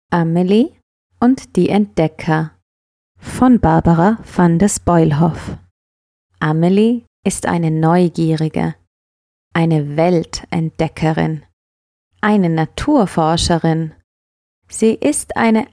Amelie und die Entdecker von Barbara van der Spoilhoff. Amelie ist eine Neugierige, eine Weltentdeckerin, eine Naturforscherin. Sie ist eine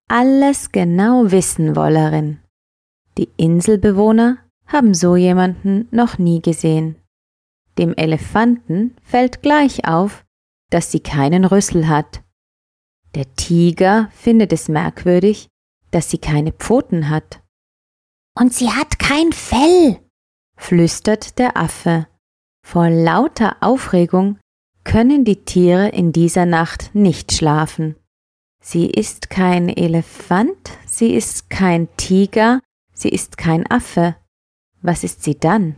Alles-genau-Wissen-Wollerin. Die Inselbewohner haben so jemanden noch nie gesehen. Dem Elefanten fällt gleich auf, dass sie keinen Rüssel hat. Der Tiger findet es merkwürdig, dass sie keine Pfoten hat. Und sie hat kein Fell, flüstert der Affe. Vor lauter Aufregung können die Tiere in dieser Nacht nicht schlafen. Sie ist kein Elefant, sie ist kein Tiger, sie ist kein Affe. Was ist sie dann?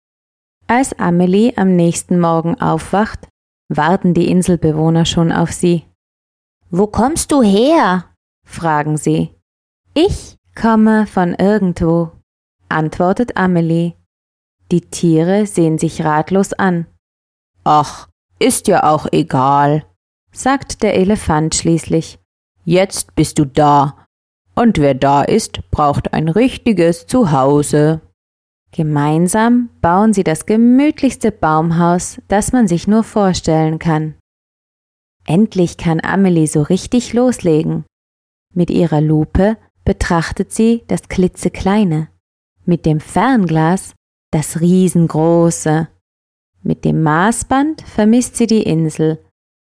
Als Amelie am nächsten Morgen aufwacht, warten die Inselbewohner schon auf sie. »Wo kommst du her?« fragen sie. »Ich komme von irgendwo«, antwortet Amelie. Die Tiere sehen sich ratlos an. »Ach, ist ja auch egal«, sagt der Elefant schließlich. »Jetzt bist du da. Und wer da ist, braucht ein richtiges Zuhause.« Gemeinsam bauen sie das gemütlichste Baumhaus, das man sich nur vorstellen kann. Endlich kann Amelie so richtig loslegen. Mit ihrer Lupe betrachtet sie das klitzekleine, mit dem Fernglas das riesengroße. Mit dem Maßband vermisst sie die Insel,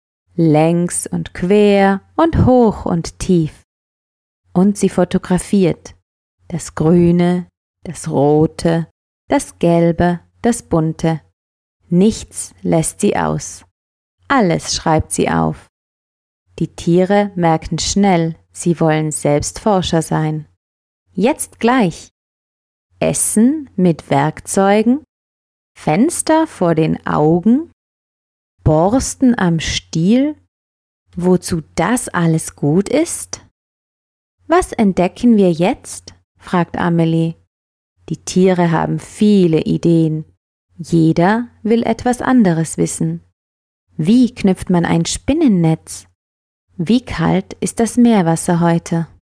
längs und quer und hoch und tief. Und sie fotografiert das Grüne, das Rote, das Gelbe, das Bunte. Nichts lässt sie aus. Alles schreibt sie auf. Die Tiere merken schnell, sie wollen selbst Forscher sein. Jetzt gleich. Essen mit Werkzeugen, Fenster vor den Augen, Borsten am Stiel, wozu das alles gut ist? Was entdecken wir jetzt? Fragt Amelie. Die Tiere haben viele Ideen. Jeder will etwas anderes wissen. Wie knüpft man ein Spinnennetz? Wie kalt ist das Meerwasser heute?